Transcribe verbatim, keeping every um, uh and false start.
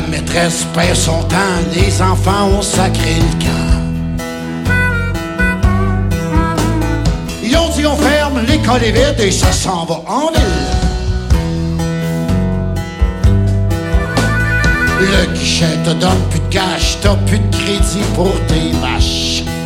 La maîtresse perd son temps, les enfants ont sacré le camp. Ils ont dit on ferme, l'école est vide et ça s'en va en ville. Le guichet te donne plus de cash, t'as plus de crédit pour tes vaches.